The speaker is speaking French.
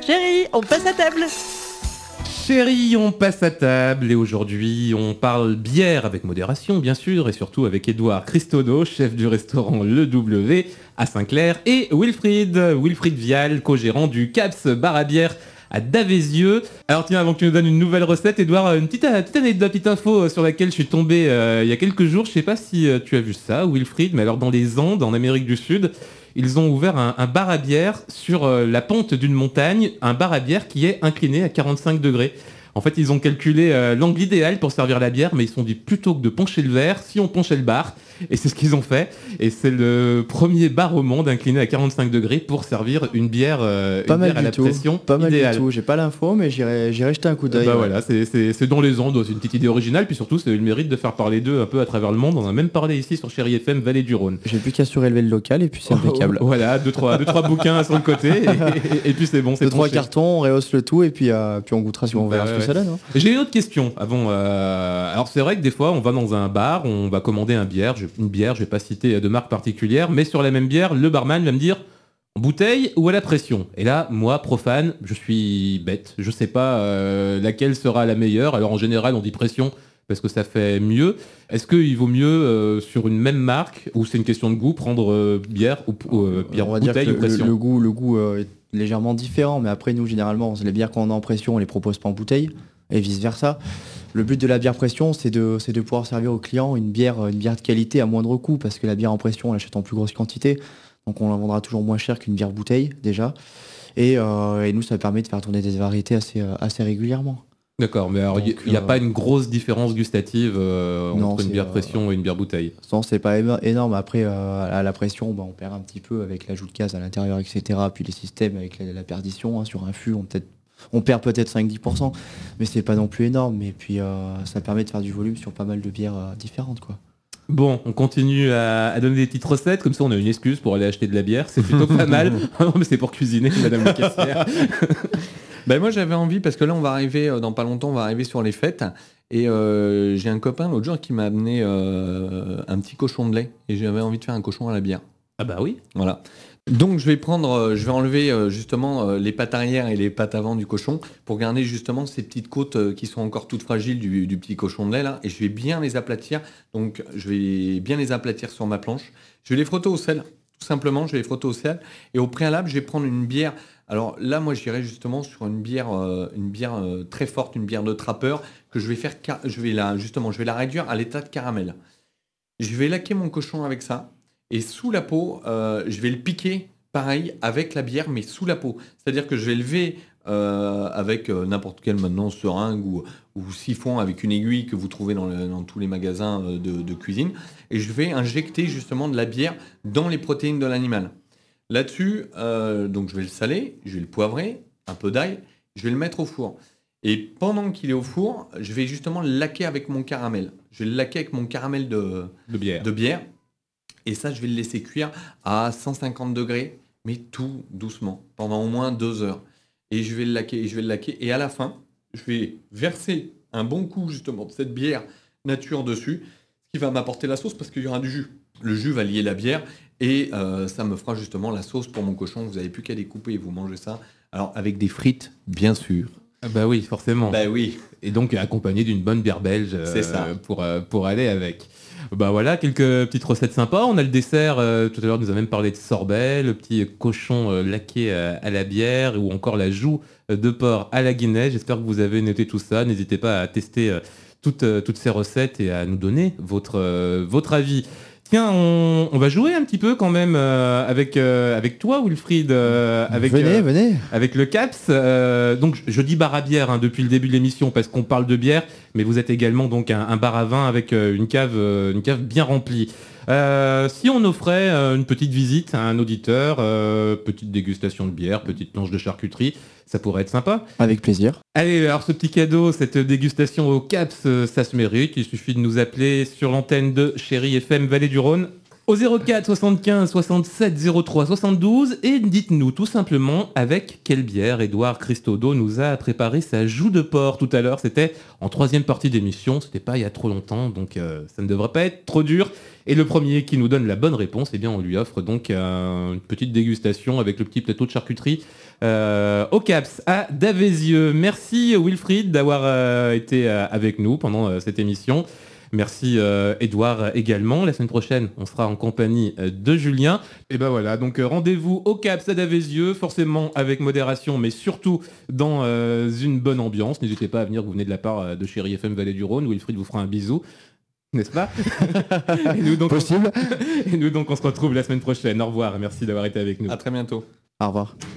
Chérie, on passe à table. Chérie, on passe à table et aujourd'hui on parle bière avec modération bien sûr et surtout avec Édouard Christodo, chef du restaurant Le W à Saint-Clair et Wilfried Vial, co-gérant du Caps Bar à bière à Davézieux. Alors tiens, avant que tu nous donnes une nouvelle recette, Édouard, une petite anecdote, petite info sur laquelle je suis tombé il y a quelques jours, je sais pas si tu as vu ça Wilfried, mais alors dans les Andes, en Amérique du Sud, ils ont ouvert un bar à bière sur la pente d'une montagne, un bar à bière qui est incliné à 45 degrés. En fait, ils ont calculé l'angle idéal pour servir la bière, mais ils se sont dit plutôt que de pencher le verre, si on penchait le bar, et c'est ce qu'ils ont fait. Et c'est le premier bar au monde incliné à 45 degrés pour servir une bière, à la pression pas mal idéale. du tout. J'ai pas l'info, mais j'irai jeter un coup d'œil. Bah voilà, c'est dans les Andes, c'est une petite idée originale, puis surtout c'est le mérite de faire parler d'eux un peu à travers le monde. On en a même parlé ici sur Chérie FM Vallée du Rhône. J'ai plus qu'à surélever le local et puis c'est impeccable. Voilà, deux trois bouquins sur le côté et puis c'est bon, c'est 2-3 cartons, on rehausse le tout et puis on goûtera si on verra ce que ça donne. Hein. J'ai une autre question avant. Alors c'est vrai que des fois on va dans un bar, on va commander une bière, je vais pas citer de marque particulière, mais sur la même bière, le barman va me dire en bouteille ou à la pression. Et là, moi, profane, je suis bête, je sais pas laquelle sera la meilleure. Alors en général, on dit pression parce que ça fait mieux. Est-ce qu'il vaut mieux sur une même marque ou c'est une question de goût prendre bière ou bière on va bouteille dire ou que pression? le goût est légèrement différent, mais après nous généralement les bières qu'on a en pression, on les propose pas en bouteille et vice versa. Le but de la bière pression, c'est de pouvoir servir aux clients une bière de qualité à moindre coût, parce que la bière en pression, on l'achète en plus grosse quantité, donc on la vendra toujours moins cher qu'une bière bouteille déjà. Et nous, ça permet de faire tourner des variétés assez régulièrement. D'accord, mais alors il n'y a pas une grosse différence gustative entre une bière pression et une bière bouteille? Non, c'est pas énorme. Après, à la pression, on perd un petit peu avec l'ajout de gaz à l'intérieur, etc. Puis les systèmes avec la perdition, sur un fût, on perd peut-être 5-10%, mais c'est pas non plus énorme. Et puis ça permet de faire du volume sur pas mal de bières différentes, quoi. Bon, on continue à donner des petites recettes, comme ça on a une excuse pour aller acheter de la bière, c'est plutôt pas mal. Non, mais c'est pour cuisiner, madame la caissière. Moi j'avais envie, parce que là on va arriver, dans pas longtemps on va arriver sur les fêtes, et j'ai un copain l'autre jour qui m'a amené un petit cochon de lait, et j'avais envie de faire un cochon à la bière. Ah bah oui. Voilà. Donc je vais enlever justement les pattes arrière et les pattes avant du cochon pour garder justement ces petites côtes qui sont encore toutes fragiles du petit cochon de lait là, et je vais bien les aplatir. Donc je vais bien les aplatir sur ma planche. Je vais les frotter au sel, tout simplement. Je vais les frotter au sel, et au préalable je vais prendre une bière. Alors là moi j'irai justement sur une bière très forte, une bière de trappeur que je vais faire. Je vais la réduire à l'état de caramel. Je vais laquer mon cochon avec ça. Et sous la peau, je vais le piquer, pareil, avec la bière, mais sous la peau. C'est-à-dire que je vais lever avec n'importe quelle maintenant seringue ou siphon avec une aiguille que vous trouvez dans tous les magasins de cuisine. Et je vais injecter justement de la bière dans les protéines de l'animal. Là-dessus, donc je vais le saler, je vais le poivrer, un peu d'ail, je vais le mettre au four. Et pendant qu'il est au four, je vais justement le laquer avec mon caramel. Je vais le laquer avec mon caramel de bière. Et ça, je vais le laisser cuire à 150 degrés, mais tout doucement, pendant au moins 2 heures. Et je vais le laquer, et à la fin, je vais verser un bon coup justement de cette bière nature dessus, ce qui va m'apporter la sauce parce qu'il y aura du jus. Le jus va lier la bière, et ça me fera justement la sauce pour mon cochon. Vous n'avez plus qu'à découper et vous mangez ça. Alors avec des frites, bien sûr. Ah bah oui, forcément. Bah oui. Et donc accompagné d'une bonne bière belge c'est ça. Pour aller avec. Bah voilà, quelques petites recettes sympas. On a le dessert, tout à l'heure, nous a même parlé de sorbet, le petit cochon laqué à la bière, ou encore la joue de porc à la guinée. J'espère que vous avez noté tout ça. N'hésitez pas à tester toutes ces recettes et à nous donner votre avis. Tiens, on va jouer un petit peu quand même avec toi, Wilfried, venez. avec le Caps. Donc je dis bar à bière depuis le début de l'émission parce qu'on parle de bière, mais vous êtes également donc un bar à vin avec une cave bien remplie. Si on offrait une petite visite à un auditeur, petite dégustation de bière, petite planche de charcuterie, ça pourrait être sympa. Avec plaisir. Allez, alors ce petit cadeau, cette dégustation au Caps, ça se mérite. Il suffit de nous appeler sur l'antenne de Chérie FM Vallée du Rhône au 04 75 67 03 72 et dites-nous tout simplement avec quelle bière Édouard Christodo nous a préparé sa joue de porc tout à l'heure. C'était en 3e partie d'émission, c'était pas il y a trop longtemps, donc ça ne devrait pas être trop dur. Et le premier qui nous donne la bonne réponse, eh bien on lui offre donc une petite dégustation avec le petit plateau de charcuterie au Caps à Davézieux. Merci Wilfried d'avoir été avec nous pendant cette émission. Merci Édouard également. La semaine prochaine, on sera en compagnie de Julien. Et ben voilà, donc rendez-vous au Caps à Davézieux, forcément avec modération, mais surtout dans une bonne ambiance. N'hésitez pas à venir, vous venez de la part de Chéri FM Vallée du Rhône. Wilfried vous fera un bisou. N'est-ce pas? Et nous, donc, Possible. Et nous donc on se retrouve la semaine prochaine. Au revoir, merci d'avoir été avec nous. À très bientôt. Au revoir.